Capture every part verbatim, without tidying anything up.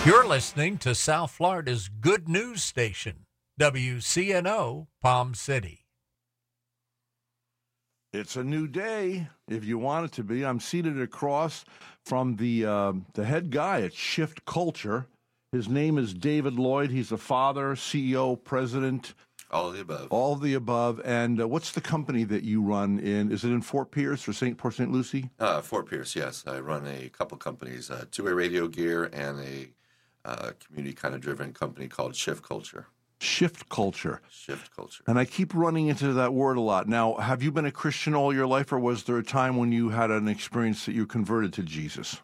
You're listening to South Florida's good news station, W C N O Palm City. It's a new day, if you want it to be. I'm seated across from the uh, the head guy at Shift Culture. His name is David Lloyd. He's a father, C E O, president. All of the above. All of the above. And uh, what's the company that you run in? Is it in Fort Pierce or Saint Port Saint Lucie? Uh, Fort Pierce, yes. I run a couple companies, uh, two-way radio gear and a uh, community kind of driven company called Shift Culture. Shift Culture. Shift Culture. And I keep running into that word a lot. Now, have you been a Christian all your life, or was there a time when you had an experience that you converted to Jesus?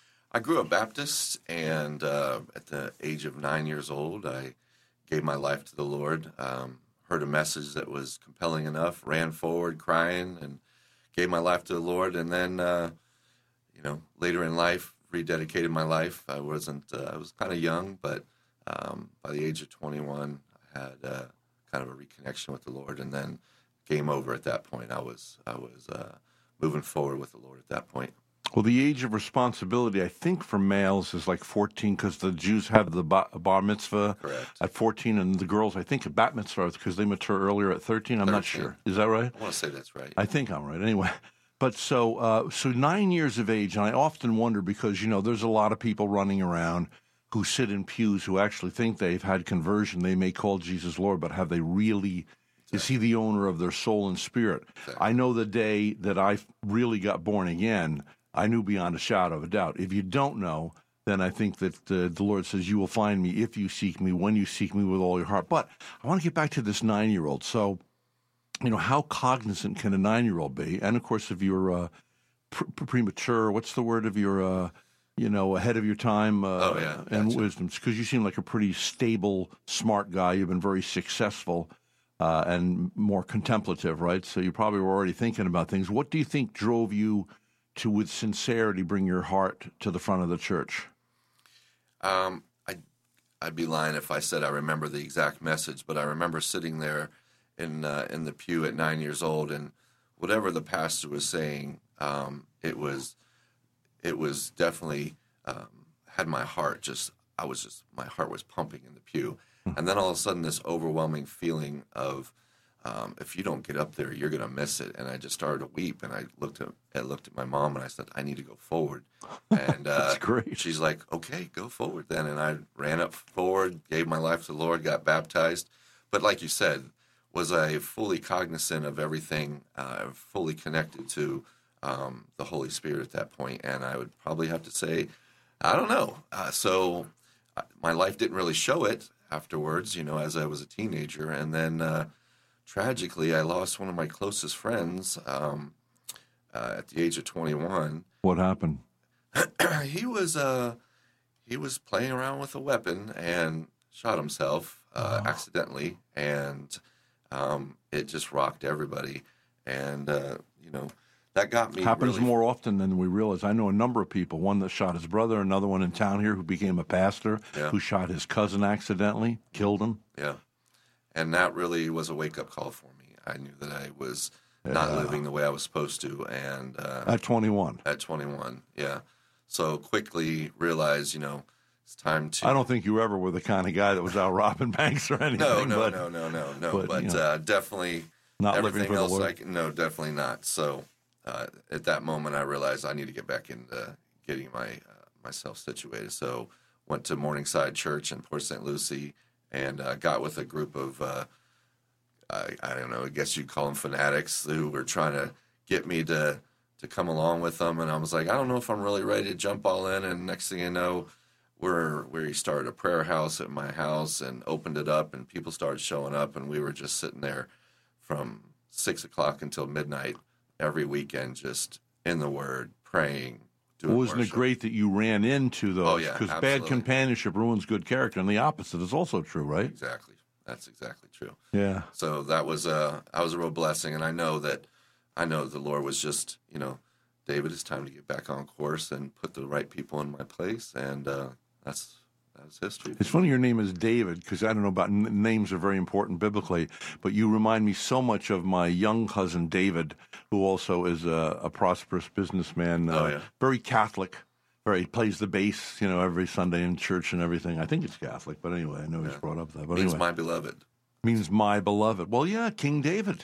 I grew up Baptist, and uh, at the age of nine years old, I gave my life to the Lord, um, heard a message that was compelling enough, ran forward crying, and gave my life to the Lord. And then, uh, you know, later in life, rededicated my life. I wasn't, uh, I was kind of young, but um, by the age of twenty-one, I had uh, kind of a reconnection with the Lord, and then game over at that point. I was, I was uh, moving forward with the Lord at that point. Well, the age of responsibility, I think, for males is like fourteen, because the Jews have the bar, bar mitzvah Correct. at fourteen, and the girls, I think, a bat mitzvah because they mature earlier at thirteen. I'm thirteen. not sure. Is that right? I want to say that's right. I think I'm right. Anyway, but so uh, so nine years of age, and I often wonder because, you know, there's a lot of people running around who sit in pews who actually think they've had conversion. They may call Jesus Lord, but have they really... Exactly. Is he the owner of their soul and spirit? Exactly. I know the day that I really got born again, I knew beyond a shadow of a doubt. If you don't know, then I think that uh, the Lord says, you will find me if you seek me, when you seek me with all your heart. But I want to get back to this nine-year-old. So, you know, how cognizant can a nine-year-old be? And, of course, if you're uh, pr- premature, what's the word, if you're, uh, you know, ahead of your time uh, oh, yeah. and gotcha. wisdom? Because you seem like a pretty stable, smart guy. You've been very successful uh, and more contemplative, right? So you probably were already thinking about things. What do you think drove you to, with sincerity, bring your heart to the front of the church? Um, I, I'd be lying if I said I remember the exact message, but I remember sitting there in uh, in the pew at nine years old, and whatever the pastor was saying, um, it was it was definitely um, had my heart just. I was just my heart was pumping in the pew, and then all of a sudden this overwhelming feeling of Um, if you don't get up there, you're going to miss it. And I just started to weep, and I looked at I looked at my mom, and I said, I need to go forward. And uh, That's great. She's like, okay, go forward then. And I ran up forward, gave my life to the Lord, got baptized. But like you said, was I fully cognizant of everything, uh, fully connected to um, the Holy Spirit at that point? And I would probably have to say, I don't know. Uh, so uh, my life didn't really show it afterwards, you know, as I was a teenager. And then uh, tragically, I lost one of my closest friends um, uh, at the age of twenty-one. What happened? he was uh, he was playing around with a weapon and shot himself uh, oh. accidentally, and um, it just rocked everybody. And uh, you know, that got me. Happens really... more often than we realize. I know a number of people. One that shot his brother, another one in town here who became a pastor, yeah. who shot his cousin accidentally, killed him. Yeah. And that really was a wake-up call for me. I knew that I was yeah. not living the way I was supposed to. And uh, At twenty-one? At twenty-one, yeah. So quickly realized, you know, it's time to... I don't think you ever were the kind of guy that was out robbing banks or anything. No, no, but, no, no, no, no. But, but you know, uh, definitely not everything living for else, the Lord. I can, no, definitely not. So uh, at that moment, I realized I need to get back into getting my uh, myself situated. So went to Morningside Church in Port Saint Lucie, and uh, got with a group of, uh, I, I don't know, I guess you'd call them fanatics, who were trying to get me to, to come along with them. And I was like, I don't know if I'm really ready to jump all in. And next thing you know, we're, we started a prayer house at my house and opened it up, and people started showing up, and we were just sitting there from six o'clock until midnight every weekend, just in the Word, praying. Well, wasn't it great that you ran into those? Oh, yeah, because absolutely. bad companionship ruins good character, and the opposite is also true, right? Exactly. That's exactly true. Yeah. So that was a, that was a real blessing, and I know that I know the Lord was just, you know, David, it's time to get back on course and put the right people in my place, and uh, that's that's history. It's funny your name is David, because I don't know about n- names are very important biblically, but you remind me so much of my young cousin David, who also is a, a prosperous businessman, uh, oh, yeah. very Catholic, Or he plays the bass, you know, every Sunday in church and everything. I think it's Catholic, but anyway, I know he's Yeah. brought up that. But Means anyway, my beloved. means my beloved. Well, yeah, King David.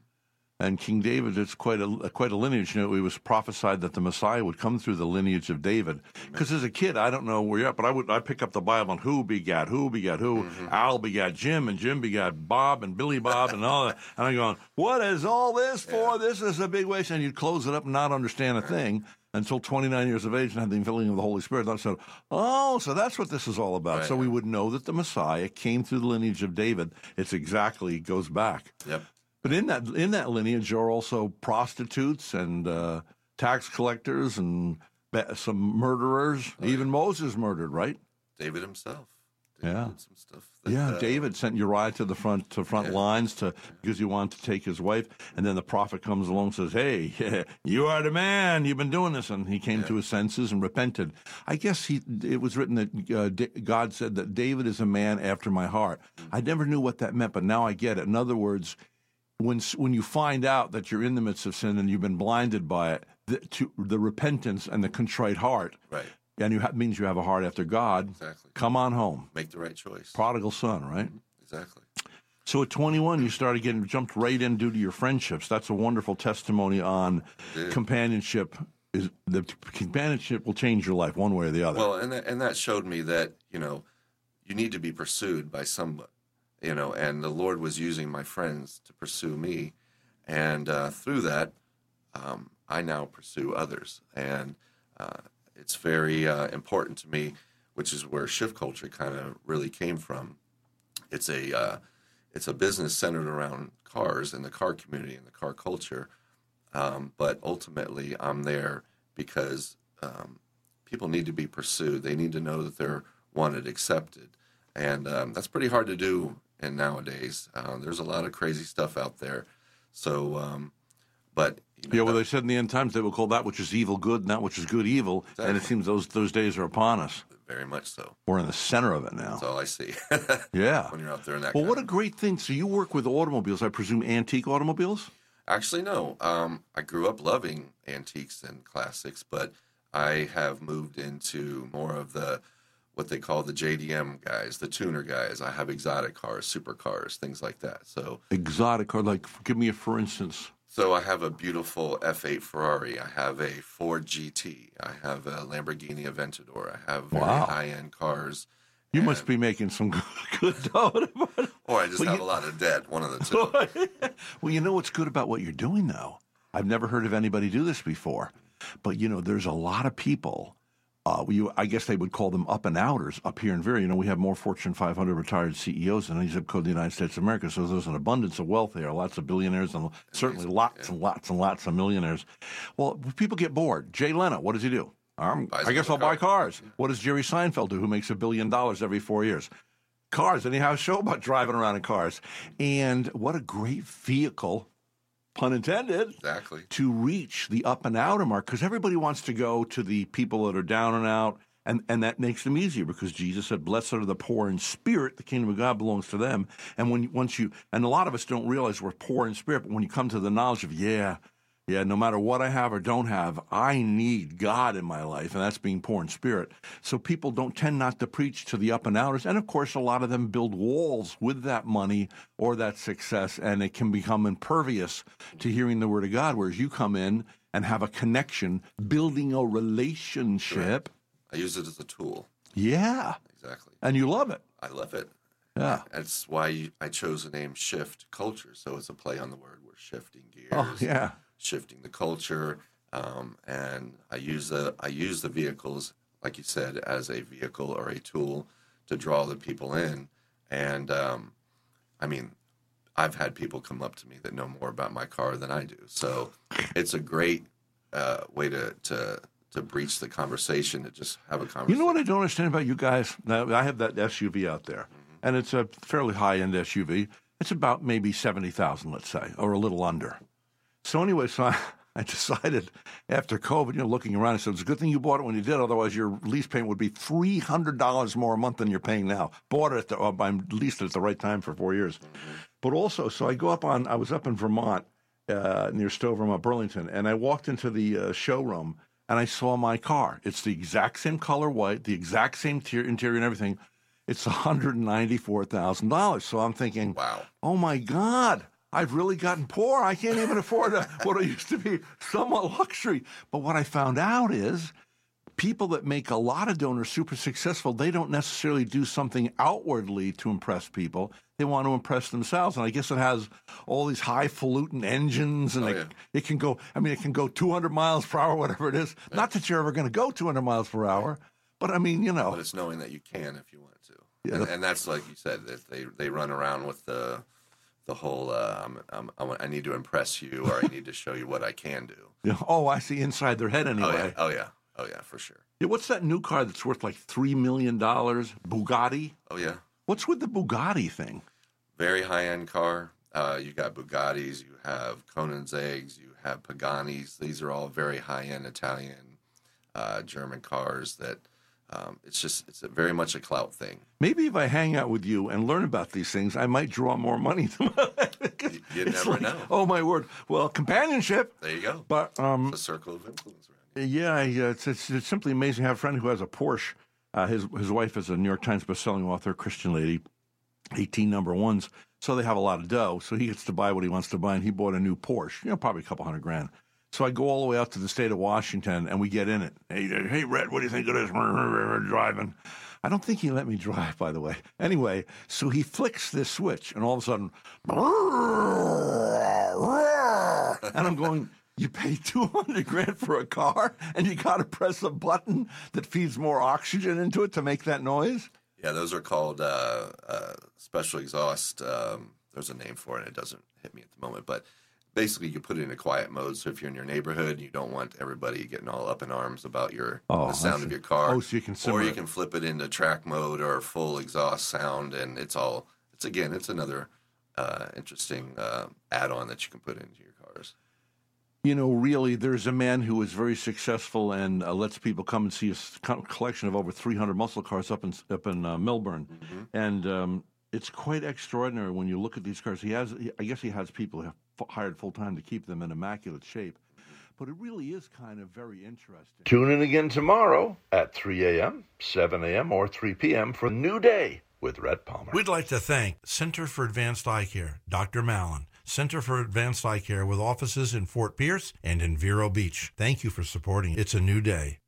And King David, it's quite a quite a lineage. You know, it was prophesied that the Messiah would come through the lineage of David. Because as a kid, I don't know where you're at, but I would I pick up the Bible and who begat who begat who. Mm-hmm. Al begat Jim, and Jim begat Bob and Billy Bob and all that. And I'm going, what is all this for? Yeah. This is a big waste. And you'd close it up and not understand a thing until twenty-nine years of age and had the filling of the Holy Spirit. And I said, oh, so that's what this is all about. Right. So we would know that the Messiah came through the lineage of David. It's exactly goes back. Yep. But in that in that lineage are also prostitutes and uh, tax collectors and some murderers. Oh, Even yeah. Moses murdered, right? David himself. David yeah. did some stuff that, yeah. Uh, David sent Uriah to the front to front yeah. lines to because he wanted to take his wife, and then the prophet comes along and says, "Hey, you are the man. You've been doing this," and he came yeah. to his senses and repented. I guess he. It was written that uh, God said that David is a man after my heart. Mm-hmm. I never knew what that meant, but now I get it. In other words, When when you find out that you're in the midst of sin and you've been blinded by it, the, to the repentance and the contrite heart, right, and you ha- means you have a heart after God. Exactly. Come on home. Make the right choice. Prodigal son, right? Mm-hmm. Exactly. So at twenty-one, you started getting jumped right in due to your friendships. That's a wonderful testimony on companionship. Is the companionship will change your life one way or the other. Well, and that, and that showed me that you know you need to be pursued by somebody. You know, and the Lord was using my friends to pursue me, and uh, through that, um, I now pursue others, and uh, it's very uh, important to me, which is where Shift Culture kind of really came from. It's a uh, it's a business centered around cars and the car community and the car culture, um, but ultimately, I'm there because um, people need to be pursued. They need to know that they're wanted, accepted, and um, that's pretty hard to do. And nowadays, uh, there's a lot of crazy stuff out there. So, um, but you know, yeah, well, they said in the end times they will call that which is evil good, and that which is good evil. Exactly. And it seems those those days are upon us. Very much so. We're in the center of it now. That's all I see. Yeah. When you're out there in that. Well, what of... a great thing! So you work with automobiles, I presume, antique automobiles? Actually, no. Um, I grew up loving antiques and classics, but I have moved into more of the what they call the J D M guys, the tuner guys. I have exotic cars, supercars, things like that. So exotic car, like give me a for instance. So I have a beautiful F eight Ferrari. I have a Ford G T. I have a Lamborghini Aventador. I have very wow. high-end cars. You and, must be making some good dough. Or I just well, have you, a lot of debt, one of the two. Well, you know what's good about what you're doing, though? I've never heard of anybody do this before. But, you know, there's a lot of people. Uh, you, I guess they would call them up and outers up here in Vera. You know, we have more Fortune five hundred retired C E Os than any zip code in the United States of America. So there's an abundance of wealth there, lots of billionaires and certainly lots yeah. and lots and lots of millionaires. Well, people get bored. Jay Leno, what does he do? Um, I guess I'll car. buy cars. What does Jerry Seinfeld do, who makes a billion dollars every four years? Cars. And he has a show about driving around in cars. And what a great vehicle, pun intended, exactly, to reach the up and outer mark, because everybody wants to go to the people that are down and out, and, and that makes them easier because Jesus said, blessed are the poor in spirit, the kingdom of God belongs to them. And when once you, and a lot of us don't realize we're poor in spirit, but when you come to the knowledge of, yeah, yeah, no matter what I have or don't have, I need God in my life, and that's being poor in spirit. So people don't tend not to preach to the up and outers, and of course, a lot of them build walls with that money or that success, and it can become impervious to hearing the word of God. Whereas you come in and have a connection, building a relationship. Correct. I use it as a tool. Yeah, exactly, and you love it. I love it. Yeah, that's why I chose the name Shift Culture. So it's a play on the word. We're shifting gears. Oh yeah. Shifting the culture, um, and I use the I use the vehicles, like you said, as a vehicle or a tool to draw the people in. And um, I mean, I've had people come up to me that know more about my car than I do. So it's a great uh, way to, to to breach the conversation, to just have a conversation. You know what I don't understand about you guys? Now, I have that S U V out there, mm-hmm. and it's a fairly high end S U V. It's about maybe seventy thousand, let's say, or a little under. So anyway, so I, I decided after COVID, you know, looking around, I said, it's a good thing you bought it when you did. Otherwise, your lease payment would be three hundred dollars more a month than you're paying now. Bought it at the, or I leased it at the right time for four years. Mm-hmm. But also, so I go up on, I was up in Vermont, uh, near Stowe, Vermont, Burlington, and I walked into the uh, showroom and I saw my car. It's the exact same color white, the exact same tier, interior and everything. It's one hundred ninety-four thousand dollars. So I'm thinking, wow, oh my God, I've really gotten poor. I can't even afford a, what used to be somewhat luxury. But what I found out is people that make a lot of donors super successful, they don't necessarily do something outwardly to impress people. They want to impress themselves. And I guess it has all these highfalutin engines, and oh, it, yeah. it can go, I mean, it can go two hundred miles per hour, whatever it is. Yeah. Not that you're ever going to go two hundred miles per hour, but I mean, you know. But it's knowing that you can if you want to. Yeah. And, and that's like you said, that they, they run around with the the whole, uh, I'm, I'm, I'm, I need to impress you, or I need to show you what I can do. Yeah. Oh, I see inside their head anyway. Oh, yeah. Oh, yeah. Oh, yeah, for sure. Yeah, what's that new car that's worth like three million dollars? Bugatti? Oh, yeah. What's with the Bugatti thing? Very high-end car. Uh, you got Bugattis, you have Koenigsegg's, you have Paganis. These are all very high-end Italian, uh, German cars that um, it's just, it's a very much a clout thing. Maybe if I hang out with you and learn about these things, I might draw more money to my life. You, you never like, know. Oh, my word. Well, companionship. There you go. But um, it's a circle of influence around here. Yeah, yeah it's, it's, it's simply amazing. I have a friend who has a Porsche. Uh, his, his wife is a New York Times bestselling author, Christian lady. eighteen number ones, so they have a lot of dough. So he gets to buy what he wants to buy, and he bought a new Porsche, you know, probably a couple hundred grand. So I go all the way out to the state of Washington, and we get in it. Hey, hey, Red, what do you think of this driving? I don't think he let me drive, by the way. Anyway, so he flicks this switch, and all of a sudden, and I'm going, you pay two hundred grand for a car, and you got to press a button that feeds more oxygen into it to make that noise? Yeah, those are called uh, uh, special exhaust. Um, there's a name for it. It doesn't hit me at the moment. But basically, you put it in a quiet mode. So if you're in your neighborhood, you don't want everybody getting all up in arms about your oh, the sound of your car. Oh, so you can or you can flip it into track mode or full exhaust sound. And it's all, it's again, it's another uh, interesting uh, add-on that you can put into your cars. You know, really, there's a man who is very successful and uh, lets people come and see a collection of over three hundred muscle cars up in up in uh, Melbourne, mm-hmm. and um, it's quite extraordinary when you look at these cars. He has, he, I guess, he has people who have hired full time to keep them in immaculate shape, but it really is kind of very interesting. Tune in again tomorrow at three a.m., seven a.m., or three p.m. for a new day with Rhett Palmer. We'd like to thank Center for Advanced Eye Care, Doctor Mallon. Center for Advanced Eye Care with offices in Fort Pierce and in Vero Beach. Thank you for supporting It's a New Day.